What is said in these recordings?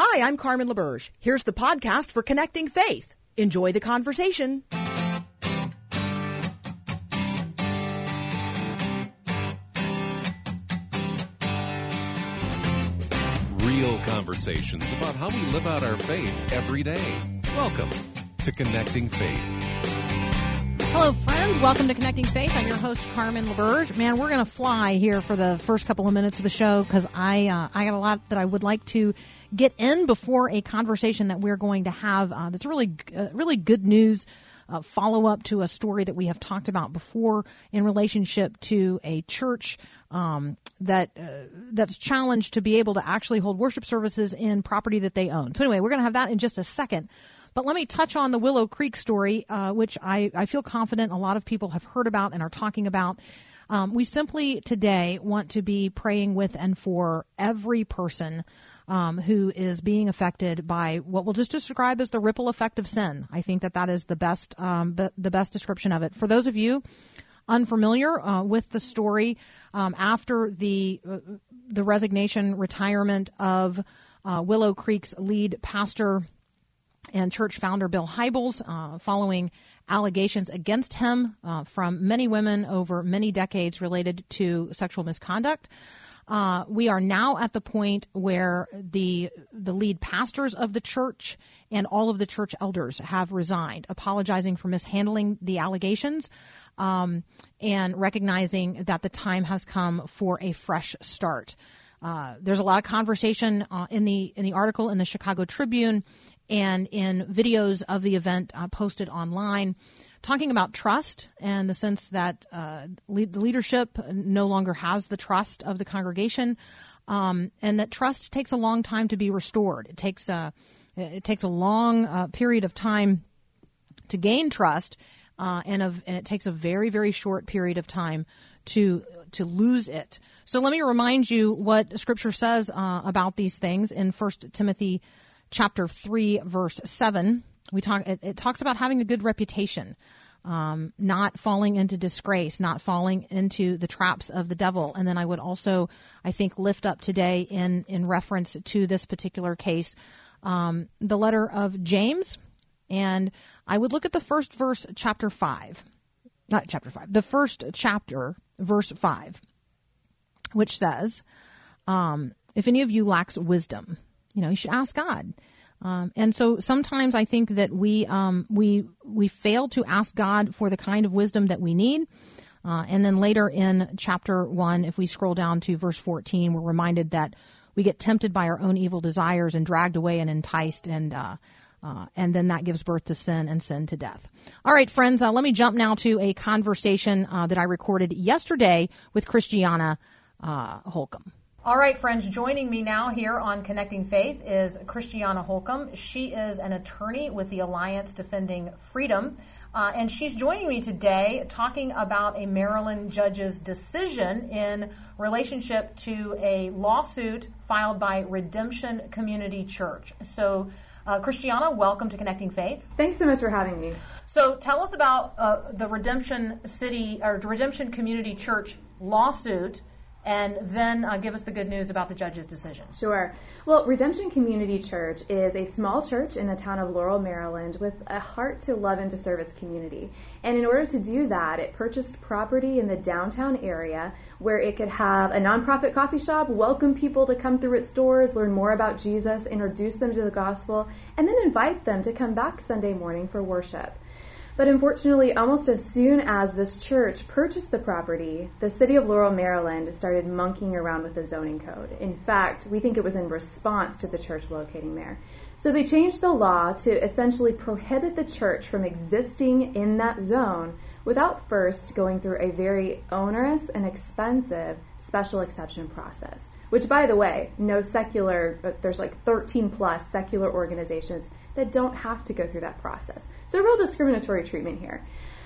Hi, I'm Carmen LaBerge. Here's the podcast for Connecting Faith. Enjoy the conversation. Real conversations about how we live out our faith every day. Welcome to Connecting Faith. Hello, friends. Welcome to Connecting Faith. I'm your host, Carmen LaBerge. Man, we're going to fly here for the first couple of minutes of the show because I got a lot that I would like to get in before a conversation that we're going to have. That's really good news. Follow up to a story that we have talked about before in relationship to a church that's challenged to be able to actually hold worship services in property that they own. So anyway, we're going to have that in just a second. But let me touch on the Willow Creek story, which I feel confident a lot of people have heard about and are talking about. We simply today want to be praying with and for every person who is being affected by what we'll just describe as the ripple effect of sin. I think that is the best description of it. For those of you unfamiliar with the story, after the resignation, retirement of Willow Creek's lead pastor and church founder Bill Hybels, following allegations against him from many women over many decades related to sexual misconduct. We are now at the point where the lead pastors of the church and all of the church elders have resigned, apologizing for mishandling the allegations, and recognizing that the time has come for a fresh start. There's a lot of conversation in the article in the Chicago Tribune and in videos of the event posted online, talking about trust and the sense that the leadership no longer has the trust of the congregation, and that trust takes a long time to be restored. It takes a long period of time to gain trust, and it takes a very, very short period of time to lose it. So let me remind you what Scripture says about these things in 1 Timothy chapter 3, verse 7. It talks about having a good reputation, not falling into disgrace, not falling into the traps of the devil. And then I would also, I think, lift up today in reference to this particular case, the letter of James. And I would look at the first verse, the first chapter, verse 5, which says, if any of you lacks wisdom, you should ask God. And so sometimes I think that we fail to ask God for the kind of wisdom that we need. And then later in chapter 1, if we scroll down to verse 14, we're reminded that we get tempted by our own evil desires and dragged away and enticed, and then that gives birth to sin, and sin to death. All right, friends, let me jump now to a conversation that I recorded yesterday with Christiana Holcomb. All right, friends, joining me now here on Connecting Faith is Christiana Holcomb. She is an attorney with the Alliance Defending Freedom, and she's joining me today talking about a Maryland judge's decision in relationship to a lawsuit filed by Redemption Community Church. So, Christiana, welcome to Connecting Faith. Thanks so much for having me. So tell us about the Redemption Community Church lawsuit, and then give us the good news about the judge's decision. Sure. Well, Redemption Community Church is a small church in the town of Laurel, Maryland, with a heart to love and to serve its community. And in order to do that, it purchased property in the downtown area where it could have a nonprofit coffee shop, welcome people to come through its doors, learn more about Jesus, introduce them to the gospel, and then invite them to come back Sunday morning for worship. But unfortunately, almost as soon as this church purchased the property, the city of Laurel, Maryland started monkeying around with the zoning code. In fact, we think it was in response to the church locating there. So they changed the law to essentially prohibit the church from existing in that zone without first going through a very onerous and expensive special exception process. Which, by the way, there's like 13 plus secular organizations that don't have to go through that process. So real discriminatory treatment here.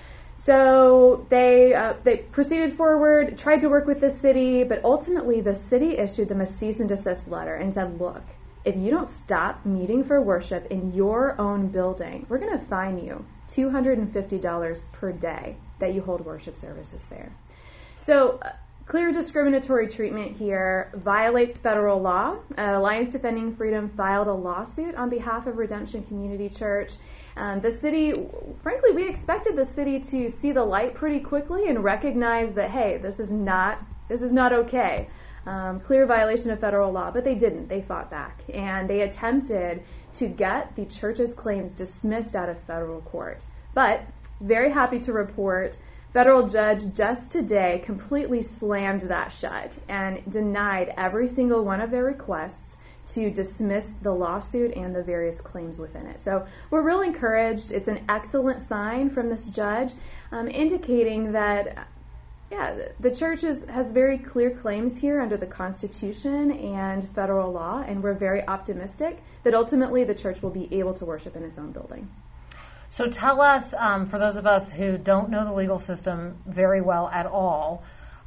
So they proceeded forward, tried to work with the city, but ultimately the city issued them a cease and desist letter and said, look, if you don't stop meeting for worship in your own building, we're going to fine you $250 per day that you hold worship services there. So Clear discriminatory treatment here violates federal law. Alliance Defending Freedom filed a lawsuit on behalf of Redemption Community Church. The city, frankly, we expected the city to see the light pretty quickly and recognize that, hey, this is not okay. Clear violation of federal law, but they didn't. They fought back, and they attempted to get the church's claims dismissed out of federal court. But very happy to report, federal judge just today completely slammed that shut and denied every single one of their requests to dismiss the lawsuit and the various claims within it. So we're really encouraged. It's an excellent sign from this judge, indicating that, the church has very clear claims here under the Constitution and federal law, and we're very optimistic that ultimately the church will be able to worship in its own building. So tell us, for those of us who don't know the legal system very well at all,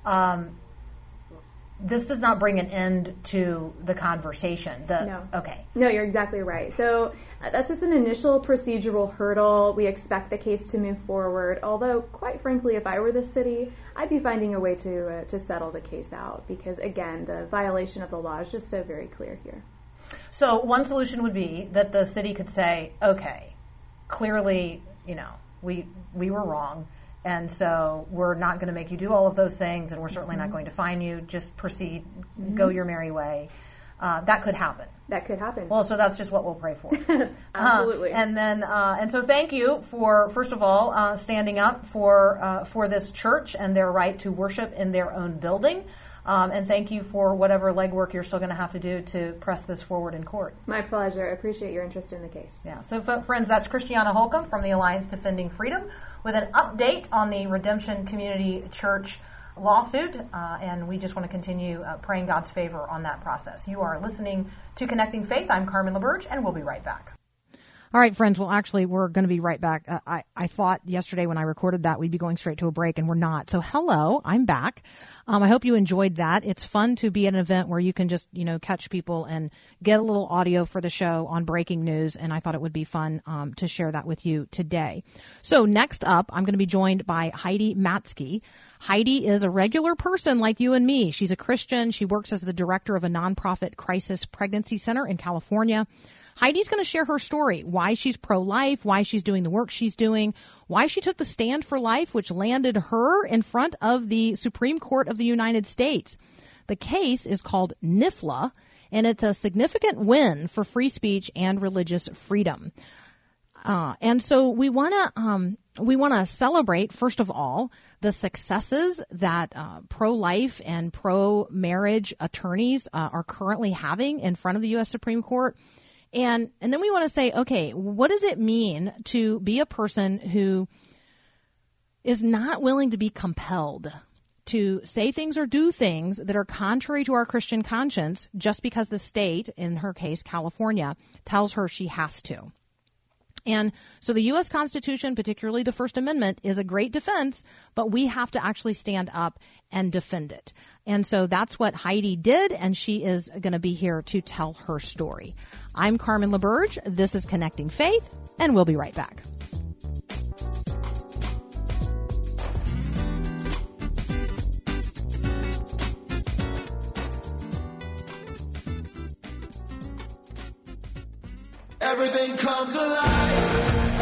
this does not bring an end to the conversation. No. Okay. No, you're exactly right. So that's just an initial procedural hurdle. We expect the case to move forward, although, quite frankly, if I were the city, I'd be finding a way to settle the case out because, again, the violation of the law is just so very clear here. So one solution would be that the city could say, okay, clearly, we were wrong, and so we're not going to make you do all of those things, and we're certainly not going to fine you. Just proceed, go your merry way. That could happen. That could happen. Well, so that's just what we'll pray for. Absolutely. And so thank you for, first of all, standing up for this church and their right to worship in their own building. And thank you for whatever legwork you're still going to have to do to press this forward in court. My pleasure. I appreciate your interest in the case. Yeah. So, friends, that's Christiana Holcomb from the Alliance Defending Freedom with an update on the Redemption Community Church lawsuit. And we just want to continue praying God's favor on that process. You are listening to Connecting Faith. I'm Carmen LaBerge, and we'll be right back. All right, friends. Well, actually, we're going to be right back. I thought yesterday when I recorded that we'd be going straight to a break, and we're not. So, hello, I'm back. I hope you enjoyed that. It's fun to be at an event where you can just, catch people and get a little audio for the show on breaking news, and I thought it would be fun to share that with you today. So, next up, I'm going to be joined by Heidi Matzke. Heidi is a regular person like you and me. She's a Christian. She works as the director of a nonprofit crisis pregnancy center in California. Heidi's going to share her story, why she's pro-life, why she's doing the work she's doing, why she took the stand for life, which landed her in front of the Supreme Court of the United States. The case is called NIFLA, and it's a significant win for free speech and religious freedom. And so we want to celebrate, first of all, the successes that pro-life and pro-marriage attorneys are currently having in front of the U.S. Supreme Court. And then we want to say, okay, what does it mean to be a person who is not willing to be compelled to say things or do things that are contrary to our Christian conscience just because the state, in her case, California, tells her she has to? And so the U.S. Constitution, particularly the First Amendment, is a great defense, but we have to actually stand up and defend it. And so that's what Heidi did, and she is going to be here to tell her story. I'm Carmen LaBerge. This is Connecting Faith, and we'll be right back. Everything comes alive.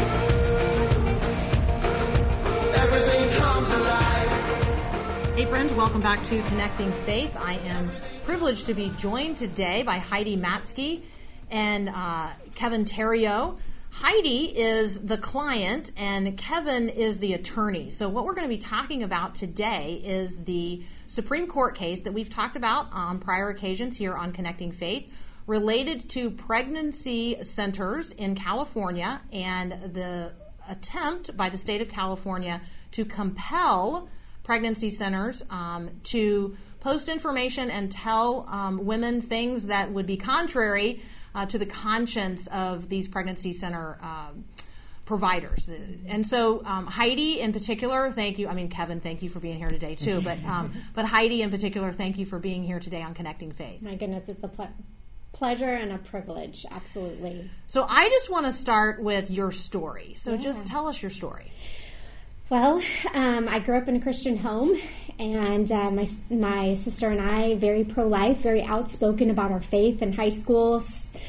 Everything comes alive. Hey friends, welcome back to Connecting Faith. I am privileged to be joined today by Heidi Matzke and Kevin Theriault. Heidi is the client and Kevin is the attorney. So what we're going to be talking about today is the Supreme Court case that we've talked about on prior occasions here on Connecting Faith, related to pregnancy centers in California and the attempt by the state of California to compel pregnancy centers to post information and tell women things that would be contrary to the conscience of these pregnancy center providers. And so Heidi in particular, thank you. I mean, Kevin, thank you for being here today too. But Heidi in particular, thank you for being here today on Connecting Faith. My goodness, it's a pleasure and a privilege, absolutely. So I just want to start with your story. So just tell us your story. Well, I grew up in a Christian home, and my sister and I, very pro-life, very outspoken about our faith in high school,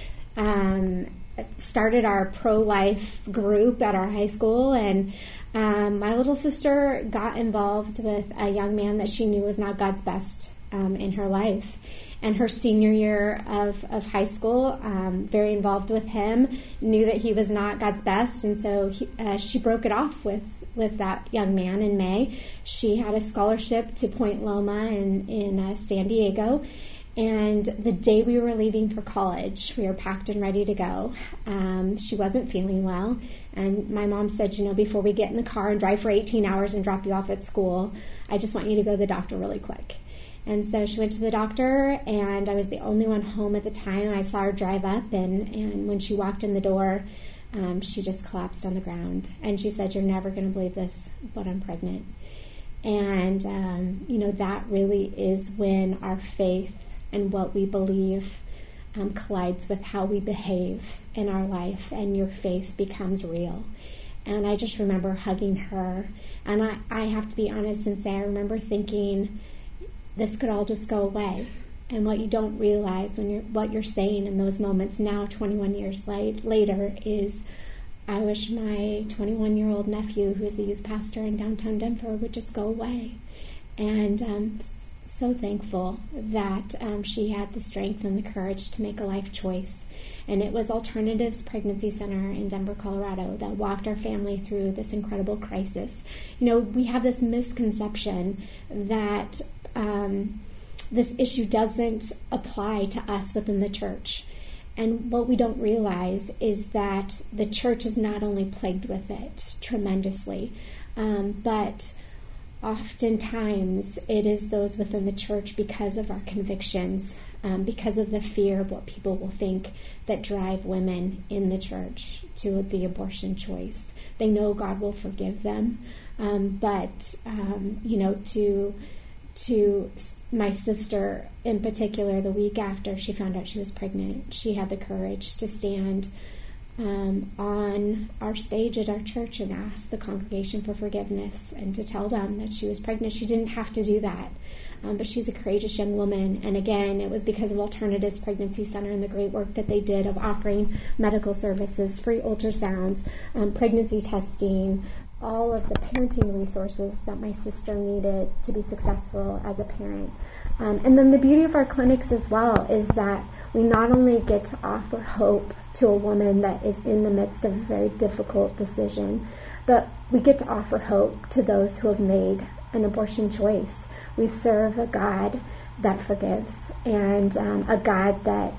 started our pro-life group at our high school, and my little sister got involved with a young man that she knew was not God's best in her life. And her senior year of high school, very involved with him, knew that he was not God's best, and so she broke it off with that young man in May. She had a scholarship to Point Loma in San Diego, and the day we were leaving for college, we were packed and ready to go. She wasn't feeling well, and my mom said, before we get in the car and drive for 18 hours and drop you off at school, I just want you to go to the doctor really quick. And so she went to the doctor, and I was the only one home at the time. I saw her drive up, and when she walked in the door, she just collapsed on the ground. And she said, "You're never going to believe this, but I'm pregnant." And, that really is when our faith and what we believe collides with how we behave in our life, and your faith becomes real. And I just remember hugging her. And I have to be honest and say, I remember thinking, this could all just go away. And what you don't realize what you're saying in those moments now, 21 years later, is I wish my 21-year-old nephew, who is a youth pastor in downtown Denver, would just go away. And I'm so thankful that she had the strength and the courage to make a life choice. And it was Alternatives Pregnancy Center in Denver, Colorado, that walked our family through this incredible crisis. We have this misconception that this issue doesn't apply to us within the church. And what we don't realize is that the church is not only plagued with it tremendously, but oftentimes it is those within the church, because of our convictions, because of the fear of what people will think, that drive women in the church to the abortion choice. They know God will forgive them, but to my sister in particular, the week after she found out she was pregnant, she had the courage to stand on our stage at our church and ask the congregation for forgiveness and to tell them that she was pregnant. She didn't have to do that, but she's a courageous young woman. And again, it was because of Alternatives Pregnancy Center and the great work that they did of offering medical services, free ultrasounds, pregnancy testing, all of the parenting resources that my sister needed to be successful as a parent. And then the beauty of our clinics as well is that we not only get to offer hope to a woman that is in the midst of a very difficult decision, but we get to offer hope to those who have made an abortion choice. We serve a God that forgives, and a God that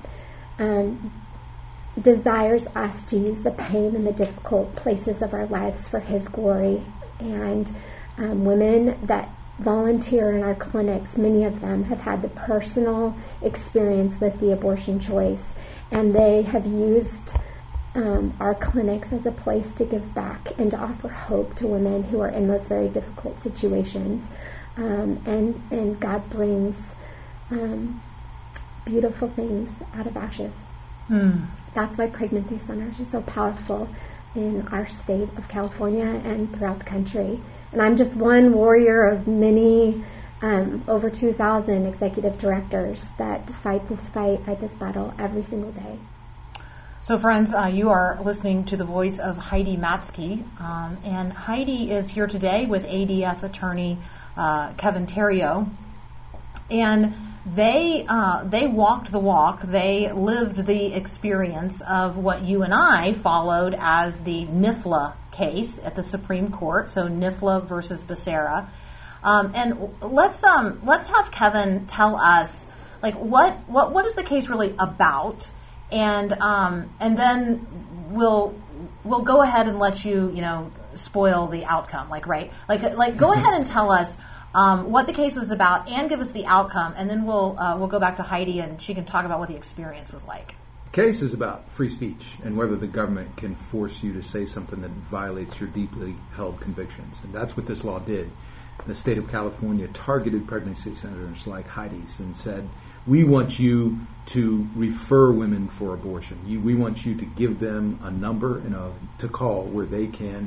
desires us to use the pain and the difficult places of our lives for His glory. And women that volunteer in our clinics, many of them have had the personal experience with the abortion choice, and they have used our clinics as a place to give back and to offer hope to women who are in those very difficult situations. And God brings beautiful things out of ashes. That's why pregnancy centers are so powerful in our state of California and throughout the country. And I'm just one warrior of many, over 2,000 executive directors that fight this battle every single day. So friends, you are listening to the voice of Heidi Matzke, and Heidi is here today with ADF attorney Kevin Theriault, and they walked the walk. They lived the experience of what you and I followed as the NIFLA case at the Supreme Court. So NIFLA versus Becerra, and let's have Kevin tell us what is the case really about, and then we'll go ahead and let you spoil the outcome. Go ahead and tell us what the case was about, and give us the outcome, and then we'll go back to Heidi, and she can talk about what the experience was like. The case is about free speech and whether the government can force you to say something that violates your deeply held convictions. And that's what this law did. The state of California targeted pregnancy centers like Heidi's and said, we want you to refer women for abortion. We want you to give them a number to call where they can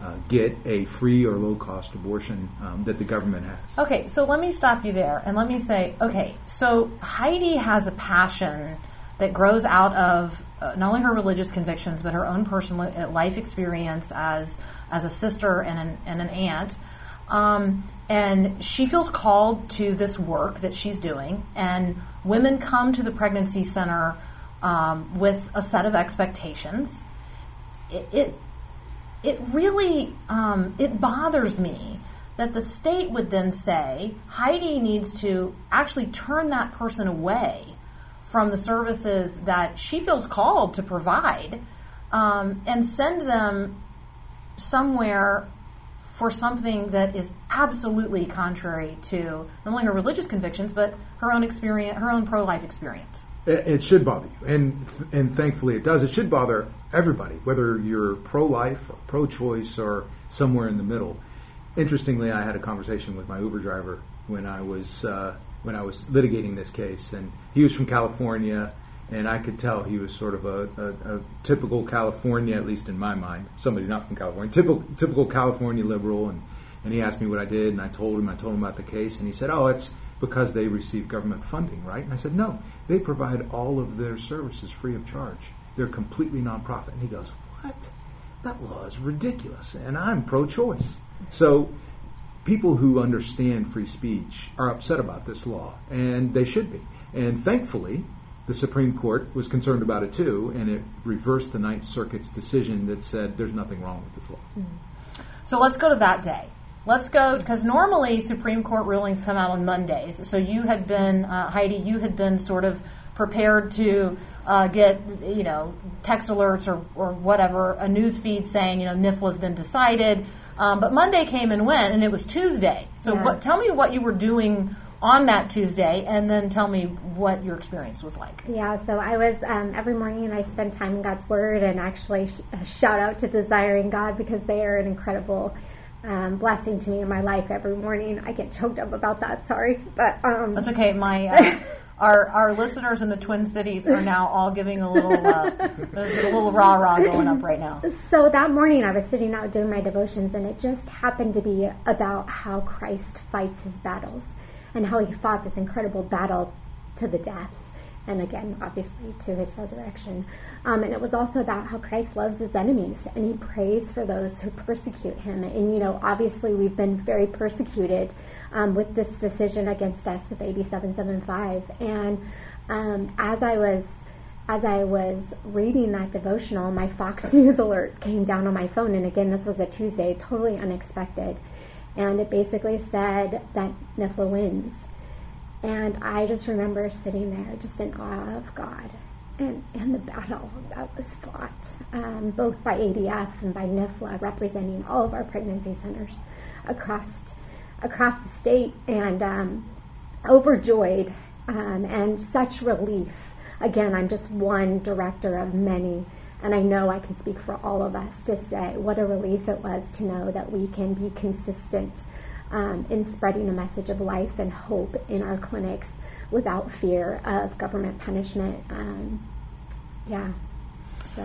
get a free or low-cost abortion that the government has. Okay, so let me stop you there and let me say, okay, so Heidi has a passion that grows out of not only her religious convictions, but her own personal life experience as a sister and an aunt. And she feels called to this work that she's doing, and women come to the pregnancy center with a set of expectations. It really it bothers me that the state would then say Heidi needs to actually turn that person away from the services that she feels called to provide, and send them somewhere for something that is absolutely contrary to not only her religious convictions, but her own experience, her own pro-life experience. It should bother you, and thankfully it does. It should bother everybody, whether you're pro-life or pro-choice or somewhere in the middle. Interestingly, I had a conversation with my Uber driver when I was litigating this case, and he was from California, and I could tell he was sort of a typical California, at least in my mind, somebody not from California, typical California liberal, and he asked me what I did, and I told him about the case, and he said, "Oh, it's because they receive government funding, right?" And I said, "No, they provide all of their services free of charge. They're completely nonprofit." And he goes, "What? That law is ridiculous, and I'm pro-choice." So people who understand free speech are upset about this law, and they should be. And thankfully, the Supreme Court was concerned about it too, and it reversed the Ninth Circuit's decision that said there's nothing wrong with this law. So let's go to that day. Let's go, because normally Supreme Court rulings come out on Mondays. So you had been, Heidi, you had been sort of prepared to get, text alerts or whatever, a news feed saying, NIFLA's been decided. But Monday came and went, and it was Tuesday. So tell me what you were doing on that Tuesday, and then tell me what your experience was like. Yeah, so I was, every morning I spend time in God's Word, and actually shout out to Desiring God, because they are an incredible blessing to me in my life every morning. I get choked up about that, sorry. But that's okay. My our listeners in the Twin Cities are now all giving a little rah-rah going up right now. So that morning I was sitting out doing my devotions, and it just happened to be about how Christ fights his battles and how he fought this incredible battle to the death, and again, obviously, to his resurrection. And it was also about how Christ loves his enemies, and he prays for those who persecute him. And, obviously we've been very persecuted with this decision against us with AB 775. And as I was reading that devotional, my Fox News alert came down on my phone. And again, this was a Tuesday, totally unexpected. And it basically said that NIFLA wins. And I just remember sitting there just in awe of God and the battle that was fought, both by ADF and by NIFLA, representing all of our pregnancy centers across the state, and overjoyed and such relief. Again, I'm just one director of many, and I know I can speak for all of us to say what a relief it was to know that we can be consistent in spreading a message of life and hope in our clinics without fear of government punishment. So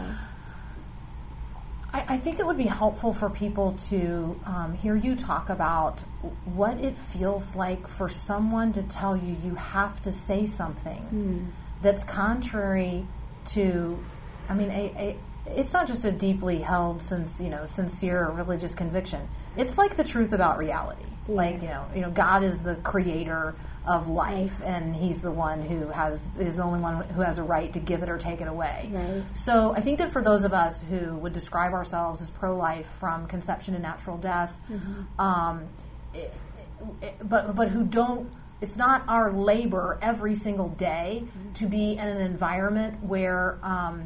I think it would be helpful for people to hear you talk about what it feels like for someone to tell you you have to say something that's contrary to, it's not just a deeply held, sincere religious conviction. It's like the truth about reality. Like, God is the creator of life, and he's the one is the only one who has a right to give it or take it away. Right. So I think that for those of us who would describe ourselves as pro-life from conception to natural death, but who don't, it's not our labor every single day to be in an environment where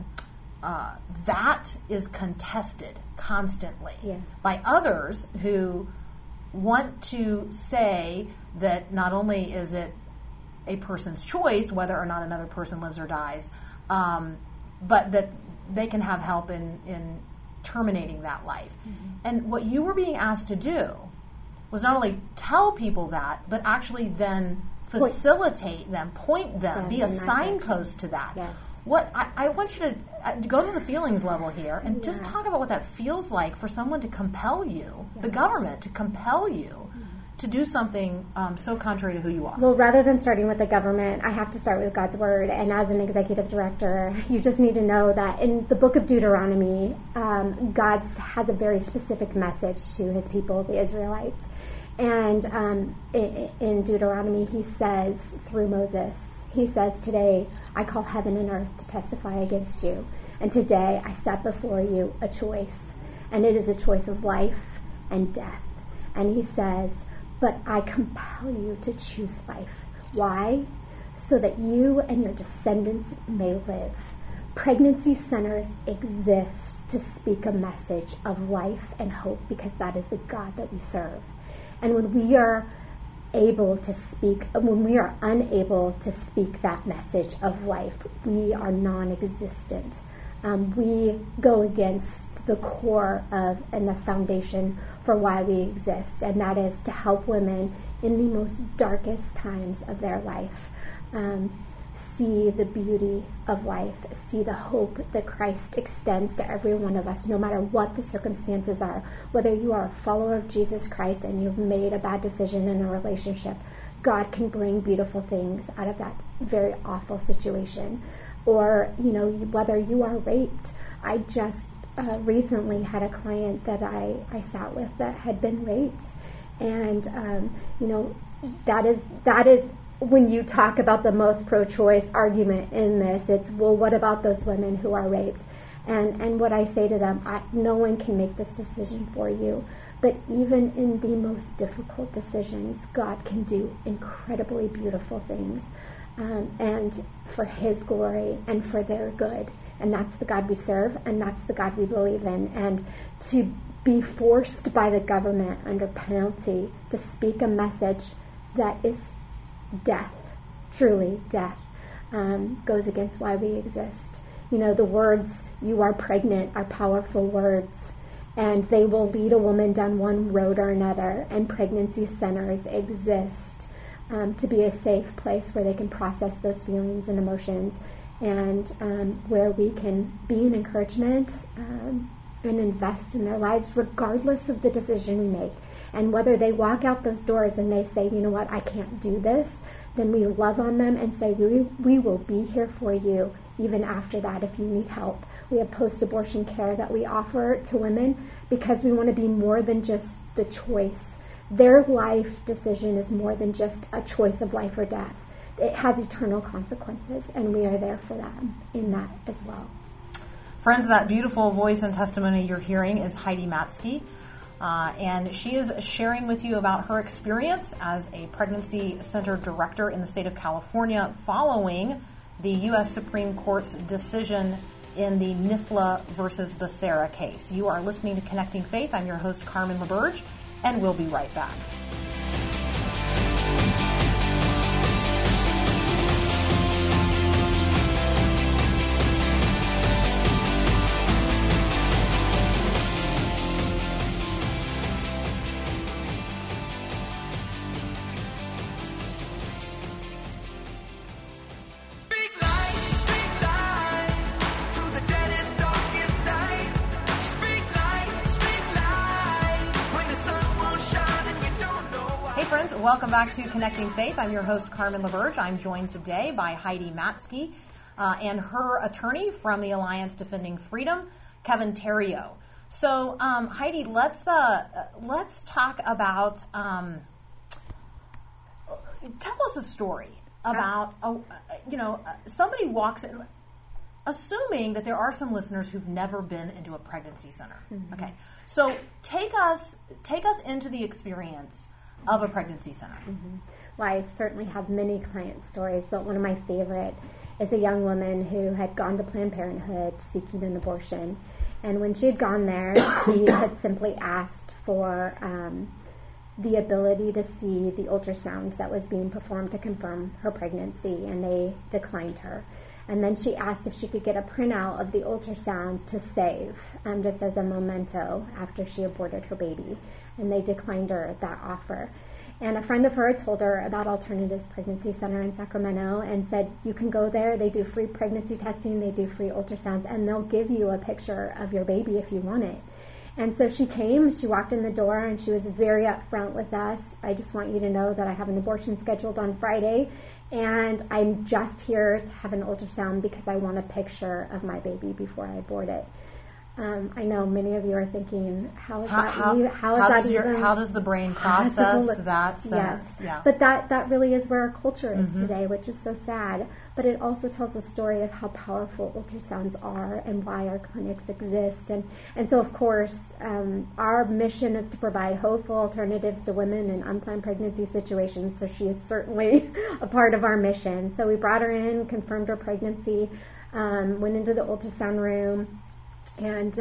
that is contested constantly by others who want to say that not only is it a person's choice whether or not another person lives or dies, but that they can have help in terminating that life. And what you were being asked to do was not only tell people that, but actually then facilitate them, point them, be a signpost to that. Yes. I want you to go to the feelings level here and just talk about what that feels like for someone to compel you, the government to compel you to do something so contrary to who you are. Well, rather than starting with the government, I have to start with God's Word. And as an executive director, you just need to know that in the book of Deuteronomy, God has a very specific message to his people, the Israelites. And in Deuteronomy, he says through Moses, he says, "Today I call heaven and earth to testify against you. And today I set before you a choice. And it is a choice of life and death." And he says, "But I compel you to choose life." Why? So that you and your descendants may live. Pregnancy centers exist to speak a message of life and hope because that is the God that we serve. And when we are unable to speak that message of life, we are non-existent. We go against the core of and the foundation for why we exist, and that is to help women in the most darkest times of their life see the beauty of life, see the hope that Christ extends to every one of us, no matter what the circumstances are. Whether you are a follower of Jesus Christ and you've made a bad decision in a relationship, God can bring beautiful things out of that very awful situation. Or, whether you are raped. I just recently had a client that I sat with that had been raped. And, that is when you talk about the most pro-choice argument in this, it's, well, what about those women who are raped? And what I say to them, no one can make this decision for you. But even in the most difficult decisions, God can do incredibly beautiful things. And for his glory and for their good. And that's the God we serve, and that's the God we believe in. And to be forced by the government under penalty to speak a message that is death, truly death, goes against why we exist. The words, "you are pregnant," are powerful words, and they will lead a woman down one road or another, and pregnancy centers exist to be a safe place where they can process those feelings and emotions, and where we can be an encouragement and invest in their lives regardless of the decision we make. And whether they walk out those doors and they say, "You know what, I can't do this," then we love on them and say, we will be here for you even after that if you need help. We have post-abortion care that we offer to women because we want to be more than just the choice. Their life decision is more than just a choice of life or death. It has eternal consequences, and we are there for them in that as well. Friends, that beautiful voice and testimony you're hearing is Heidi Matzke. And she is sharing with you about her experience as a pregnancy center director in the state of California following the U.S. Supreme Court's decision in the Nifla versus Becerra case. You are listening to Connecting Faith. I'm your host, Carmen LaBerge, and we'll be right back. Welcome back to Connecting Faith. I'm your host, Carmen LaBerge. I'm joined today by Heidi Matzke and her attorney from the Alliance Defending Freedom, Kevin Theriault. So, Heidi, let's talk about. Tell us a story about somebody walks in. Assuming that there are some listeners who've never been into a pregnancy center. Mm-hmm. Okay, so take us into the experience of a pregnancy center. Mm-hmm. Well, I certainly have many client stories, but one of my favorite is a young woman who had gone to Planned Parenthood seeking an abortion. And when she had gone there, she had simply asked for the ability to see the ultrasound that was being performed to confirm her pregnancy, and they declined her. And then she asked if she could get a printout of the ultrasound to save, just as a memento after she aborted her baby. And they declined her that offer. And a friend of her told her about Alternatives Pregnancy Center in Sacramento and said, you can go there. They do free pregnancy testing. They do free ultrasounds, and they'll give you a picture of your baby if you want it. And so she came, she walked in the door, and she was very upfront with us. I just want you to know that I have an abortion scheduled on Friday, and I'm just here to have an ultrasound because I want a picture of my baby before I abort it. I know many of you are thinking, how does the brain process that sentence? Yes. Yeah. But that really is where our culture is today, which is so sad. But it also tells a story of how powerful ultrasounds are and why our clinics exist. And so, of course, our mission is to provide hopeful alternatives to women in unplanned pregnancy situations. So she is certainly a part of our mission. So we brought her in, confirmed her pregnancy, went into the ultrasound room. And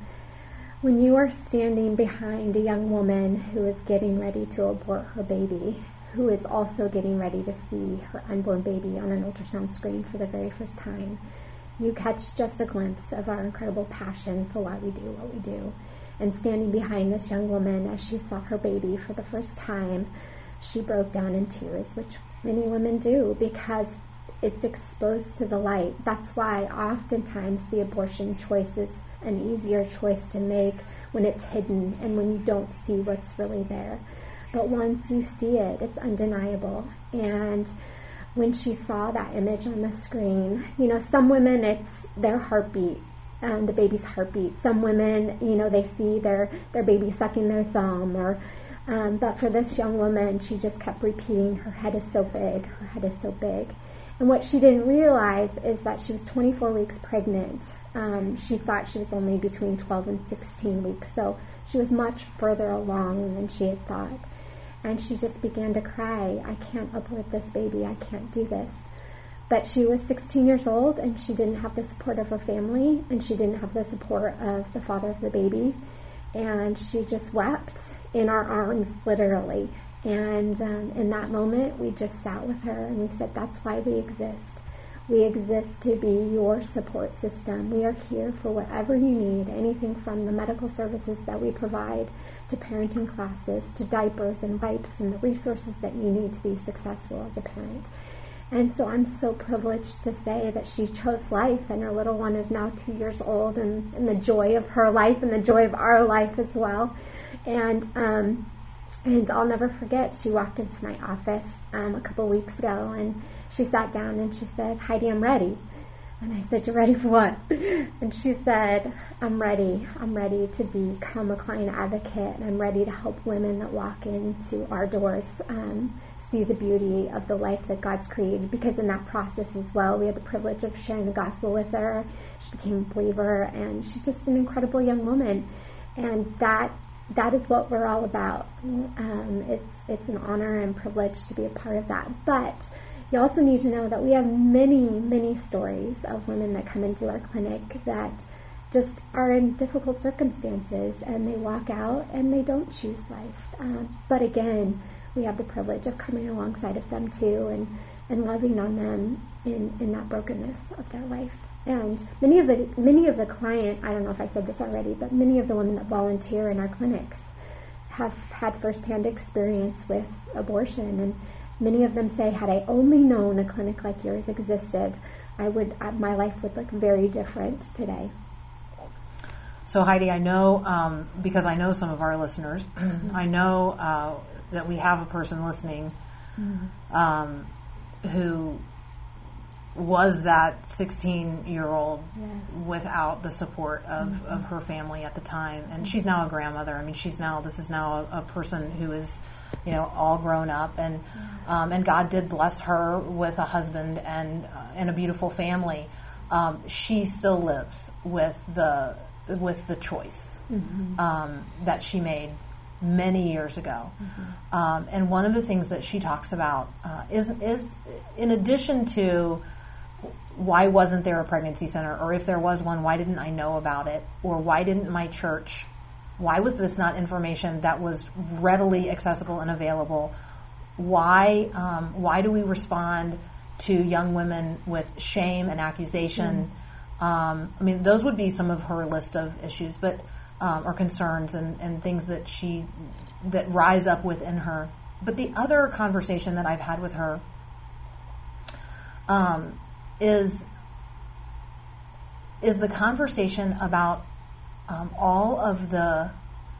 when you are standing behind a young woman who is getting ready to abort her baby, who is also getting ready to see her unborn baby on an ultrasound screen for the very first time, you catch just a glimpse of our incredible passion for why we do what we do. And standing behind this young woman as she saw her baby for the first time, she broke down in tears, which many women do because it's exposed to the light. That's why oftentimes the abortion choice is an easier choice to make when it's hidden and when you don't see what's really there. But once you see it, it's undeniable. And when she saw that image on the screen, some women, it's their heartbeat, the baby's heartbeat. Some women, they see their baby sucking their thumb, but for this young woman, she just kept repeating, her head is so big, her head is so big. And what she didn't realize is that she was 24 weeks pregnant. She thought she was only between 12 and 16 weeks, so she was much further along than she had thought. And she just began to cry, I can't abort this baby, I can't do this. But she was 16 years old, and she didn't have the support of her family, and she didn't have the support of the father of the baby. And she just wept in our arms, literally. And in that moment, we just sat with her and we said, that's why we exist. We exist to be your support system. We are here for whatever you need, anything from the medical services that we provide to parenting classes, to diapers and wipes and the resources that you need to be successful as a parent. And so I'm so privileged to say that she chose life, and her little one is now 2 years old, and the joy of her life and the joy of our life as well. And I'll never forget, she walked into my office a couple weeks ago, and she sat down and she said, Heidi, I'm ready. And I said, you're ready for what? And she said, I'm ready. I'm ready to become a client advocate, and I'm ready to help women that walk into our doors see the beauty of the life that God's created. Because in that process as well, we had the privilege of sharing the gospel with her. She became a believer, and she's just an incredible young woman. And that is what we're all about. It's an honor and privilege to be a part of that. But you also need to know that we have many, many stories of women that come into our clinic that just are in difficult circumstances, and they walk out and they don't choose life. But again, we have the privilege of coming alongside of them too, and loving on them in that brokenness of their life. And many of the client, I don't know if I said this already, but many of the women that volunteer in our clinics have had firsthand experience with abortion, and many of them say, had I only known a clinic like yours existed, my life would look very different today. So Heidi, I know, because I know some of our listeners, I know that we have a person listening who was that 16-year-old without the support of her family at the time. And she's now a grandmother. I mean, this is now a person who is, all grown up. And God did bless her with a husband and a beautiful family. She still lives with the choice that she made many years ago. And one of the things that she talks about is in addition to why wasn't there a pregnancy center, or if there was one, why didn't I know about it, or why didn't my church, why was this not information that was readily accessible and available? Why do we respond to young women with shame and accusation? Those would be some of her list of issues, but or concerns and things that rise up within her. But the other conversation that I've had with her is the conversation about all of the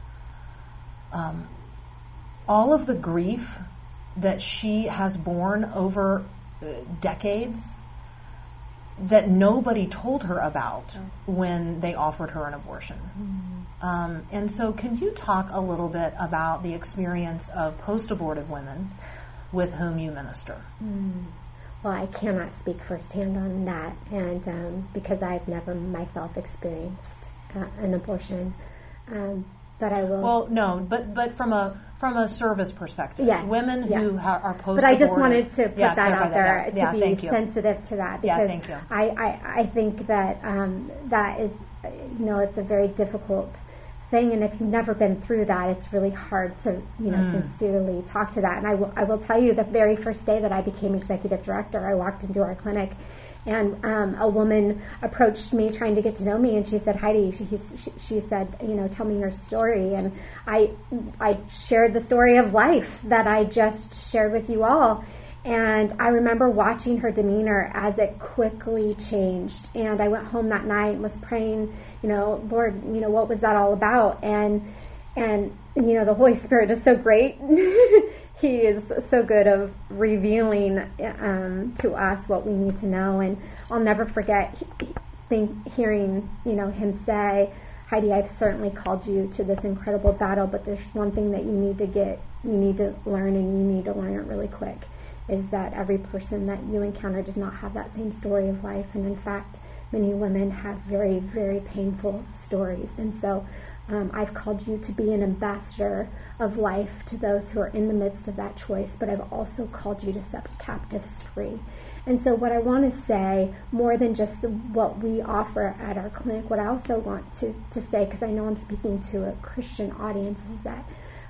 grief that she has borne over decades that nobody told her about when they offered her an abortion. And so can you talk a little bit about the experience of post-abortive women with whom you minister? Well, I cannot speak firsthand on that, and because I've never myself experienced an abortion, but I will. Well, no, but from a service perspective, yes, women who are post-abortive. But I just wanted to put that out there to be sensitive to that, because thank you. I think that that is, it's a very difficult thing, and if you've never been through that, it's really hard to sincerely talk to that. And I will tell you, the very first day that I became executive director, I walked into our clinic, and a woman approached me trying to get to know me, and she said, Heidi, she said, tell me your story. And I shared the story of life that I just shared with you all. And I remember watching her demeanor as it quickly changed. And I went home that night and was praying, Lord, what was that all about? And the Holy Spirit is so great. He is so good of revealing to us what we need to know. And I'll never forget hearing, him say, Heidi, I've certainly called you to this incredible battle, but there's one thing that you need to learn, and you need to learn it really quick, is that every person that you encounter does not have that same story of life. And in fact, many women have very, very painful stories. And so I've called you to be an ambassador of life to those who are in the midst of that choice, but I've also called you to set captives free. And so what I want to say, more than just what we offer at our clinic, what I also want to say, because I know I'm speaking to a Christian audience, is that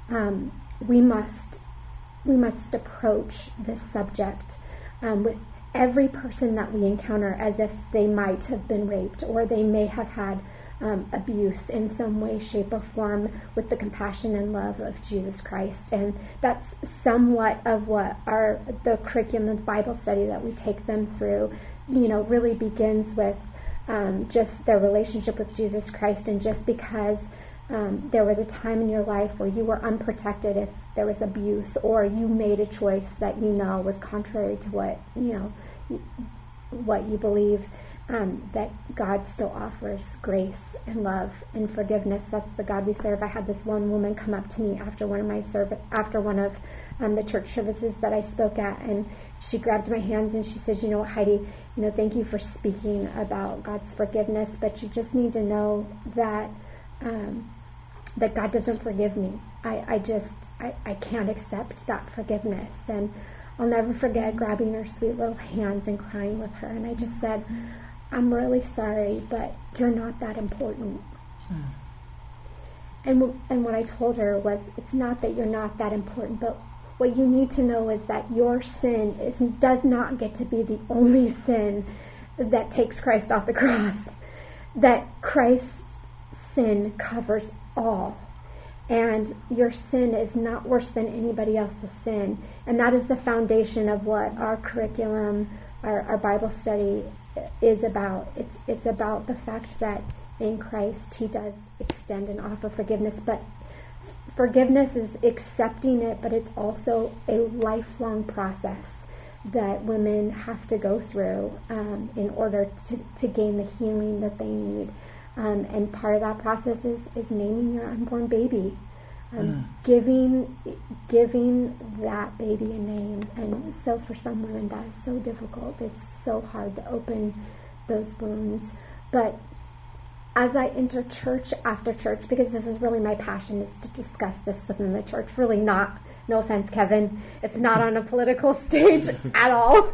we must approach this subject with every person that we encounter as if they might have been raped, or they may have had abuse in some way, shape, or form, with the compassion and love of Jesus Christ. And that's somewhat of what the curriculum, the Bible study that we take them through, really begins with just their relationship with Jesus Christ. And just because there was a time in your life where you were unprotected, if there was abuse, or you made a choice that was contrary to what you believe, that God still offers grace and love and forgiveness. That's the God we serve. I had this one woman come up to me after one of the church services that I spoke at, and she grabbed my hands and she said, Heidi, thank you for speaking about God's forgiveness, but you just need to know that that God doesn't forgive me. I can't accept that forgiveness. And I'll never forget grabbing her sweet little hands and crying with her. And I just said, I'm really sorry, but you're not that important. And what I told her was, it's not that you're not that important, but what you need to know is that your sin does not get to be the only sin that takes Christ off the cross. That Christ's sin covers all. And your sin is not worse than anybody else's sin. And that is the foundation of what our curriculum, our Bible study is about. It's about the fact that in Christ He does extend and offer forgiveness. But forgiveness is accepting it, but it's also a lifelong process that women have to go through in order to gain the healing that they need. And part of that process is naming your unborn baby, giving that baby a name. And so for some women that is so difficult. It's so hard to open those wounds. But as I enter church after church, because this is really my passion, is to discuss this within the church. Really not, no offense, Kevin, it's not on a political stage at all.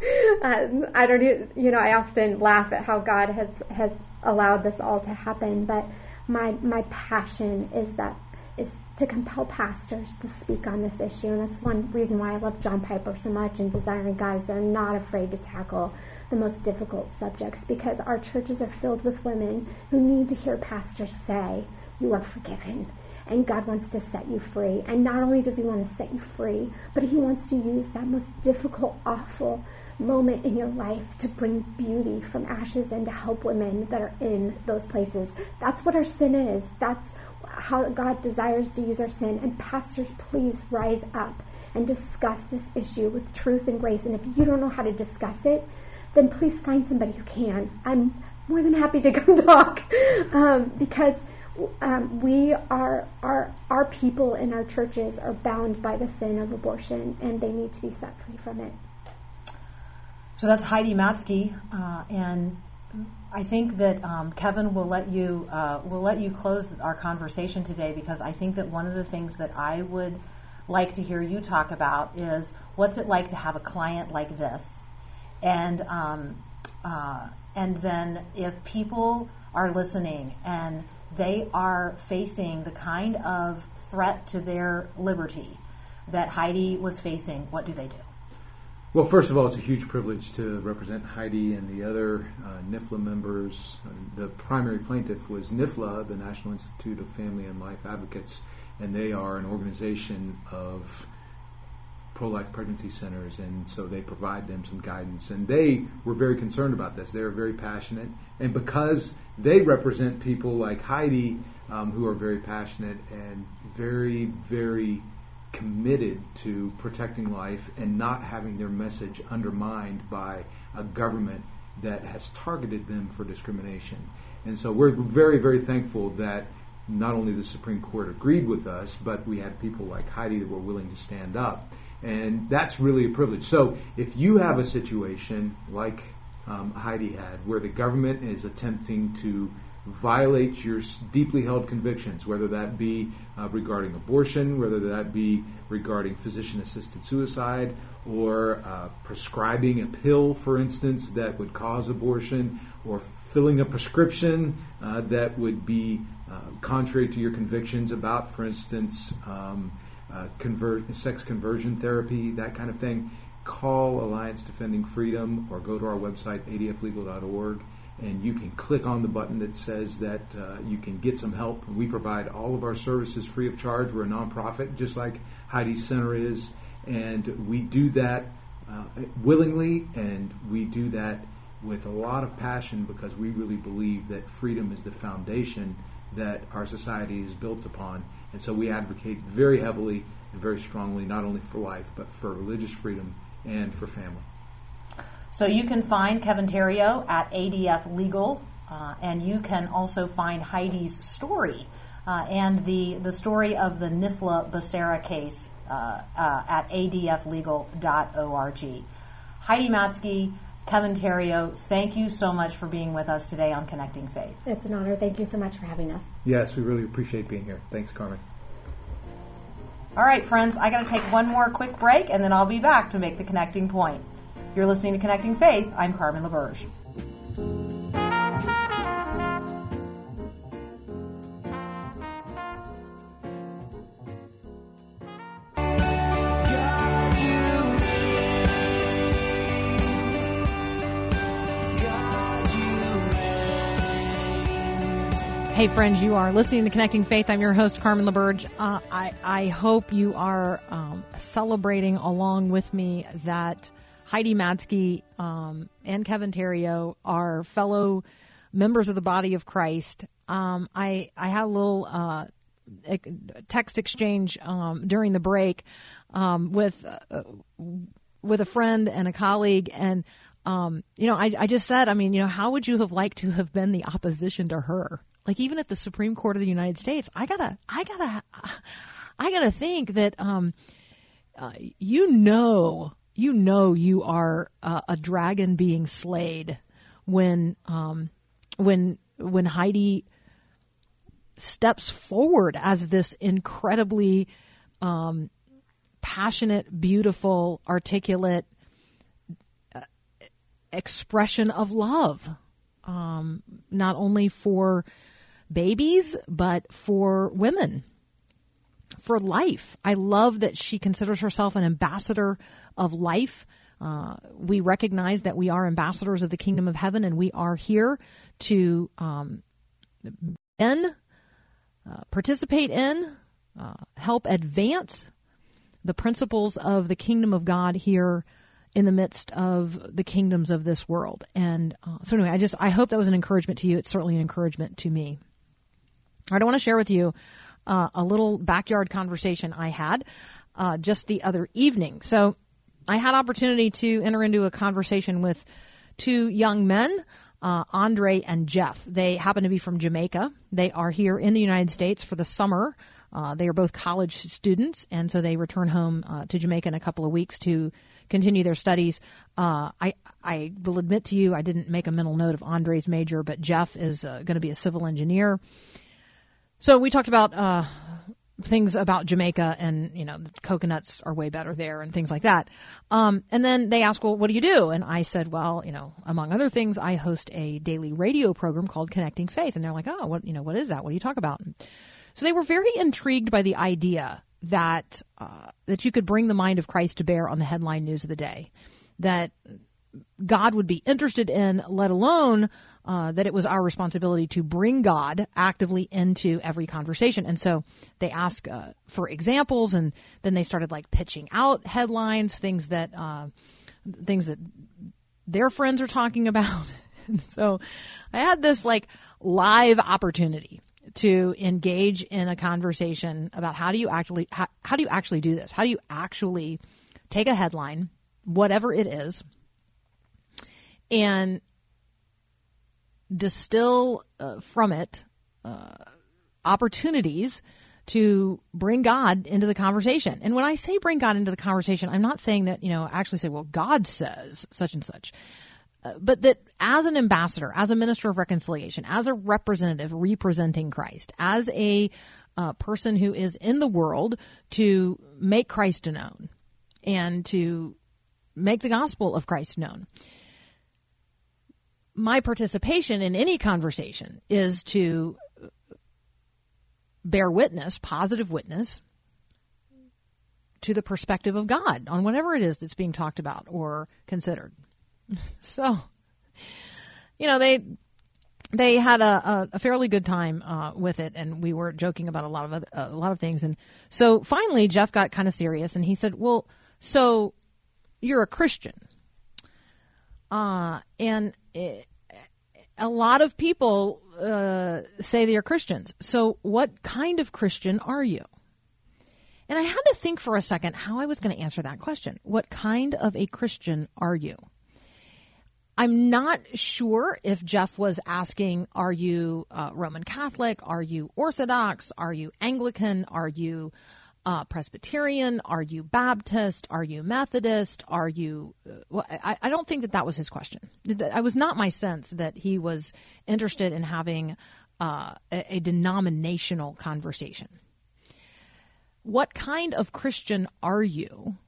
I often laugh at how God has allowed this all to happen, but my passion is to compel pastors to speak on this issue. And that's one reason why I love John Piper so much and Desiring Guys. They're not afraid to tackle the most difficult subjects, because our churches are filled with women who need to hear pastors say, you are forgiven, and God wants to set you free. And not only does he want to set you free, but he wants to use that most difficult, awful moment in your life to bring beauty from ashes and to help women that are in those places. That's what our sin is. That's how God desires to use our sin. And pastors, please rise up and discuss this issue with truth and grace. And if you don't know how to discuss it, then please find somebody who can. I'm more than happy to come talk, because we are our people in our churches are bound by the sin of abortion, and they need to be set free from it. So that's Heidi Matzke, and I think that Kevin will let you close our conversation today, because I think that one of the things that I would like to hear you talk about is what's it like to have a client like this, and then if people are listening and they are facing the kind of threat to their liberty that Heidi was facing, what do they do? Well, first of all, it's a huge privilege to represent Heidi and the other NIFLA members. The primary plaintiff was NIFLA, the National Institute of Family and Life Advocates, and they are an organization of pro-life pregnancy centers, and so they provide them some guidance. And they were very concerned about this. They are very passionate, and because they represent people like Heidi, who are very passionate and very, very committed to protecting life and not having their message undermined by a government that has targeted them for discrimination. And so we're very, very thankful that not only the Supreme Court agreed with us, but we had people like Heidi that were willing to stand up. And that's really a privilege. So if you have a situation like Heidi had, where the government is attempting to violate your deeply held convictions, whether that be regarding abortion, whether that be regarding physician-assisted suicide, or prescribing a pill, for instance, that would cause abortion, or filling a prescription that would be contrary to your convictions about, for instance, sex conversion therapy, that kind of thing, call Alliance Defending Freedom or go to our website, adflegal.org, and you can click on the button that says that you can get some help. We provide all of our services free of charge. We're a nonprofit, just like Heidi's Center is, and we do that willingly, and we do that with a lot of passion, because we really believe that freedom is the foundation that our society is built upon. And so we advocate very heavily and very strongly, not only for life, but for religious freedom and for family. So you can find Kevin Theriault at ADF Legal, and you can also find Heidi's story and the story of the Nifla Becerra case at adflegal.org. Heidi Matzke, Kevin Theriault, thank you so much for being with us today on Connecting Faith. It's an honor. Thank you so much for having us. Yes, we really appreciate being here. Thanks, Carmen. All right, friends, I got to take one more quick break, and then I'll be back to make the connecting point. You're listening to Connecting Faith. I'm Carmen LaBerge. Hey, friends, you are listening to Connecting Faith. I'm your host, Carmen LaBerge. I hope you are celebrating along with me that Heidi Matzke and Kevin Theriault are fellow members of the body of Christ. I had a little text exchange during the break with a friend and a colleague, and I just said, how would you have liked to have been the opposition to her? Like, even at the Supreme Court of the United States, I gotta think that you are a dragon being slayed when Heidi steps forward as this incredibly passionate, beautiful, articulate expression of love, not only for babies, but for women, for life. I love that she considers herself an ambassador of life. We recognize that we are ambassadors of the kingdom of heaven, and we are here to bend participate in, help advance the principles of the kingdom of God here in the midst of the kingdoms of this world. And so anyway, I hope that was an encouragement to you. It's certainly an encouragement to me. All right, I want to share with you a little backyard conversation I had just the other evening. So I had opportunity to enter into a conversation with two young men, Andre and Jeff. They happen to be from Jamaica. They are here in the United States for the summer. They are both college students, and so they return home to Jamaica in a couple of weeks to continue their studies. I will admit to you, I didn't make a mental note of Andre's major, but Jeff is going to be a civil engineer. So we talked about things about Jamaica, and the coconuts are way better there and things like that. And then they asked, well, what do you do? And I said, well, among other things, I host a daily radio program called Connecting Faith. And they're like, oh, what is that? What do you talk about? So they were very intrigued by the idea that you could bring the mind of Christ to bear on the headline news of the day, that God would be interested in, let alone that it was our responsibility to bring God actively into every conversation. And so they asked for examples, and then they started pitching out headlines, things that their friends are talking about. And so I had this live opportunity to engage in a conversation about how do you actually do this? How do you actually take a headline, whatever it is, and distill from it opportunities to bring God into the conversation. And when I say bring God into the conversation, I'm not saying that, actually say, well, God says such and such. But that as an ambassador, as a minister of reconciliation, as a representative representing Christ, as a person who is in the world to make Christ known and to make the gospel of Christ known, my participation in any conversation is to bear witness, positive witness, to the perspective of God on whatever it is that's being talked about or considered. So, they had a fairly good time with it, and we were joking about a lot of things. And so finally, Jeff got kind of serious, and he said, "Well, so you're a Christian, and a lot of people say they are Christians. So what kind of Christian are you?" And I had to think for a second how I was going to answer that question. What kind of a Christian are you? I'm not sure if Jeff was asking, are you Roman Catholic? Are you Orthodox? Are you Anglican? Are you Presbyterian? Are you Baptist? Are you Methodist? Are you... I don't think that was his question. It was not my sense that he was interested in having a denominational conversation. What kind of Christian are you?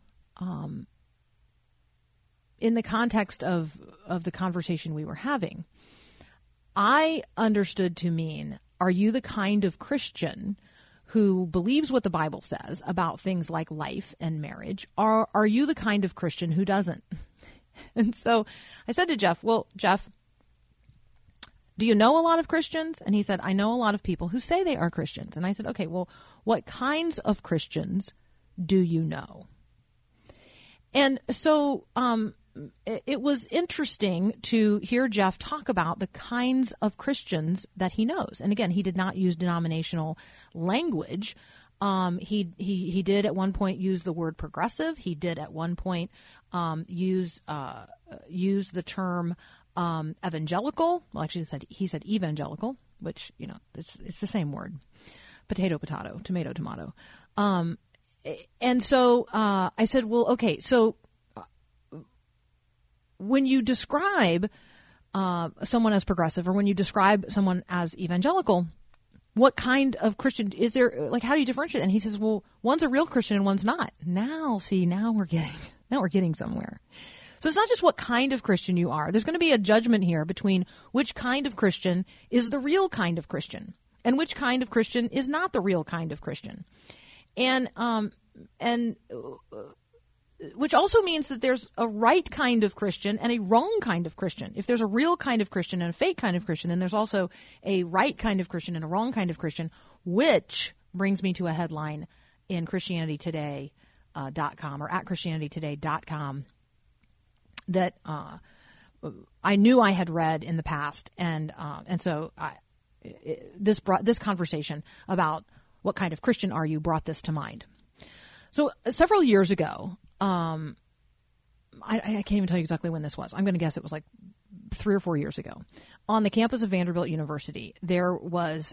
In the context of the conversation we were having, I understood to mean, are you the kind of Christian who believes what the Bible says about things like life and marriage? Or are you the kind of Christian who doesn't? And so I said to Jeff, well, Jeff, do you know a lot of Christians? And he said, I know a lot of people who say they are Christians. And I said, okay, well, what kinds of Christians do you know? And so it was interesting to hear Jeff talk about the kinds of Christians that he knows. And again, he did not use denominational language. He did at one point use the word progressive. He did at one point use the term evangelical. Well, actually, he said evangelical, which it's the same word. Potato, tomato. And so I said, well, okay, so when you describe someone as progressive, or when you describe someone as evangelical, what kind of Christian is there? How do you differentiate? And he says, well, one's a real Christian and one's not. Now we're getting somewhere. So it's not just what kind of Christian you are. There's going to be a judgment here between which kind of Christian is the real kind of Christian and which kind of Christian is not the real kind of Christian. And which also means that there's a right kind of Christian and a wrong kind of Christian. If there's a real kind of Christian and a fake kind of Christian, then there's also a right kind of Christian and a wrong kind of Christian, which brings me to a headline in ChristianityToday.com or at ChristianityToday.com that I knew I had read in the past, and so this conversation about what kind of Christian are you brought this to mind. So several years ago, I can't even tell you exactly when this was. I'm going to guess it was like 3 or 4 years ago. On the campus of Vanderbilt University, there was,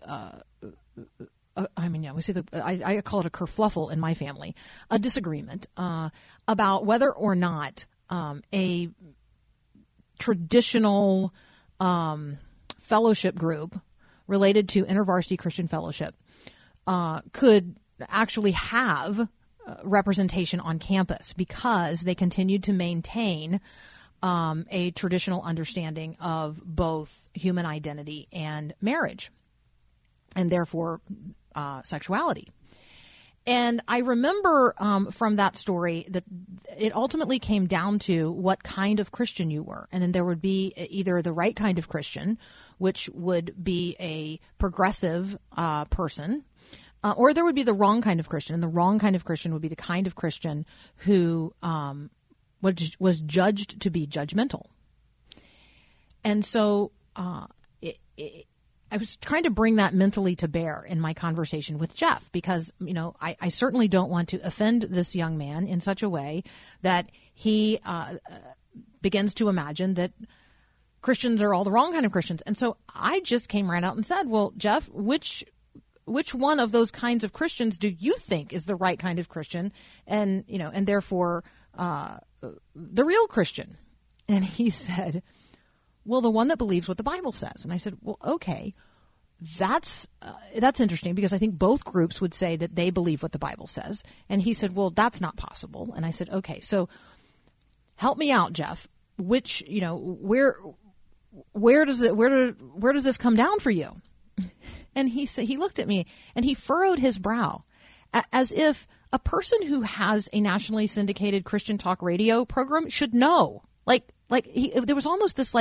we say I call it a kerfluffle in my family, a disagreement about whether or not a traditional fellowship group related to InterVarsity Christian Fellowship could actually have representation on campus because they continued to maintain a traditional understanding of both human identity and marriage, and therefore sexuality. And I remember from that story that it ultimately came down to what kind of Christian you were. And then there would be either the right kind of Christian, which would be a progressive person, or there would be the wrong kind of Christian. And the wrong kind of Christian would be the kind of Christian who was judged to be judgmental. And so I was trying to bring that mentally to bear in my conversation with Jeff because, I certainly don't want to offend this young man in such a way that he begins to imagine that Christians are all the wrong kind of Christians. And so I just came right out and said, well, Jeff, which one of those kinds of Christians do you think is the right kind of Christian and therefore the real Christian? And he said, well, the one that believes what the Bible says. And I said, well, okay, that's interesting because I think both groups would say that they believe what the Bible says. And he said, well, that's not possible. And I said, okay, so help me out, Jeff. Which, where does this come down for you? And he said, he looked at me and he furrowed his brow as if a person who has a nationally syndicated Christian talk radio program should know. There was almost this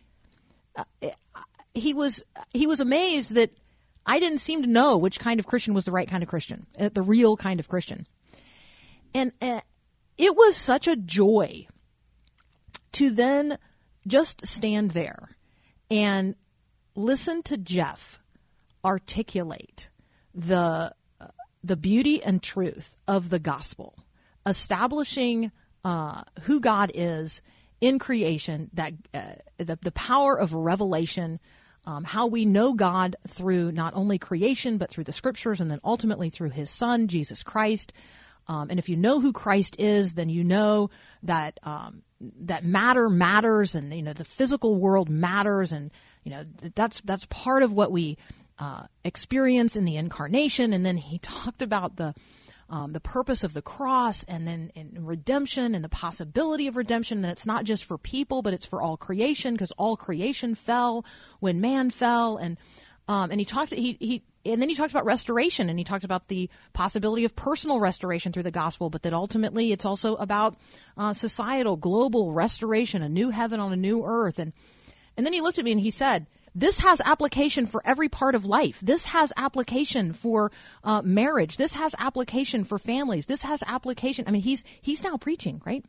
he was amazed that I didn't seem to know which kind of Christian was the right kind of Christian, the real kind of Christian. And it was such a joy to then just stand there and listen to Jeff articulate the beauty and truth of the gospel, establishing who God is in creation, that the power of revelation, how we know God through not only creation but through the scriptures and then ultimately through his son, Jesus Christ. And if you know who Christ is, then you know that that matter matters, and the physical world matters, and that's part of what we experience in the incarnation. And then he talked about the purpose of the cross, and then in redemption and the possibility of redemption. That it's not just for people, but it's for all creation, because all creation fell when man fell. And he talked. And then he talked about restoration, and he talked about the possibility of personal restoration through the gospel, but that ultimately it's also about societal, global restoration, a new heaven on a new earth. And then he looked at me and he said, this has application for every part of life. This has application for marriage. This has application for families. This has application. I mean, he's now preaching, right?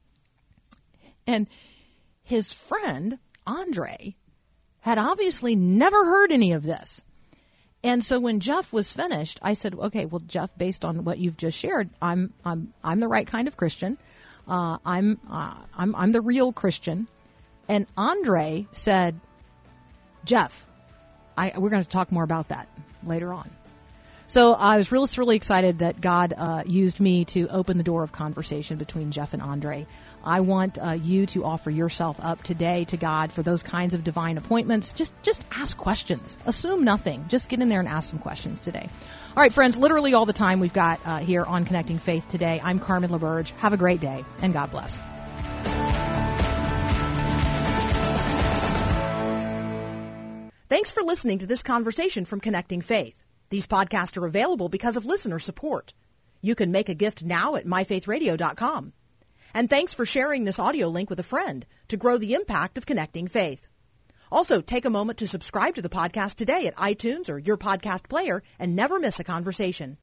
And his friend, Andre, had obviously never heard any of this. And so when Jeff was finished, I said, okay, well, Jeff, based on what you've just shared, I'm the right kind of Christian. I'm the real Christian. And Andre said, Jeff, we're going to talk more about that later on. So I was really excited that God used me to open the door of conversation between Jeff and Andre. I want you to offer yourself up today to God for those kinds of divine appointments. Just ask questions. Assume nothing. Just get in there and ask some questions today. All right, friends, literally all the time we've got here on Connecting Faith today. I'm Carmen LaBerge. Have a great day, and God bless. Thanks for listening to this conversation from Connecting Faith. These podcasts are available because of listener support. You can make a gift now at myfaithradio.com. And thanks for sharing this audio link with a friend to grow the impact of connecting faith. Also, take a moment to subscribe to the podcast today at iTunes or your podcast player and never miss a conversation.